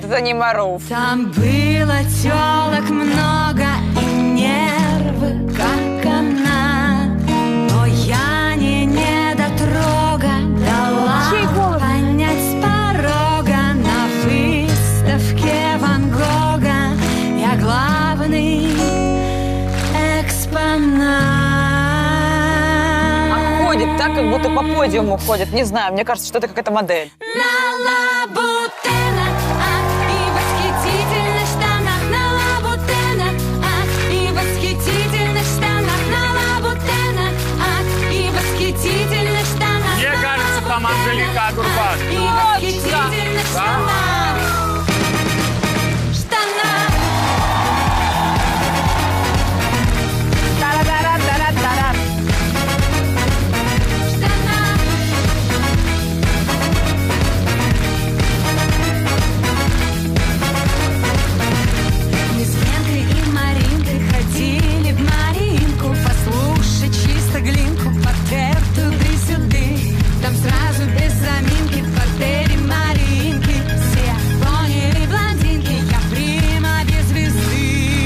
Нет, это не Маруф. Там было тёлок много и нервы, как она. Но я не недотрога, дала понять с порога. На выставке Ван Гога я главный экспонат. А ходит так, как будто по подиуму ходит. Не знаю, мне кажется, что это какая-то модель. На лабутенах, и восхитительных штанах. На лабутенах, и восхитительных штанах. На лабутенах, и восхитительных штанах. Мне кажется, там Анжелика Агурбаш. И восхитительных штанах. Штанах. Тара-тара-тара-тара. Штанах. Мы с Ленкой и Маринкой ходили в Маринку послушать чисто глинку, потертую туда-сюда. Там сразу без заминки в портере Маринки все поняли блондинки, я прима без звезды.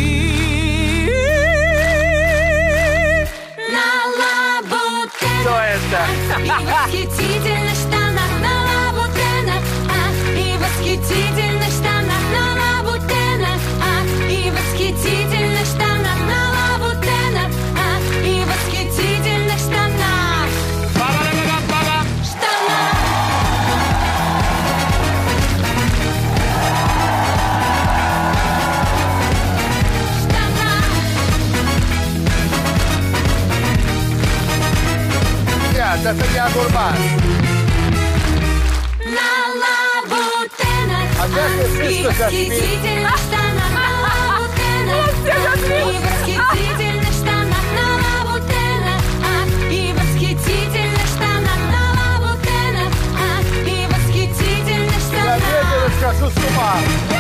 На лабутенах. Что это? И восхитительных штанах. На лабутенах, и восхитительных штанах. На лабутенах, и восхитительных штанах. На лабутенах, и восхитительных штанах. Ба-ба-ба-ба-ба-ба. Штанах. Штанах. Нет, это не Агурбаш. На лабутенах, А как ты и слышишь, как восхитительных штанах. На лабутенах, и восхитительных штанах. На лабутенах, и восхитительных штанах. На лабутенах, и восхитительных Я штанах. ветер схожу с ума.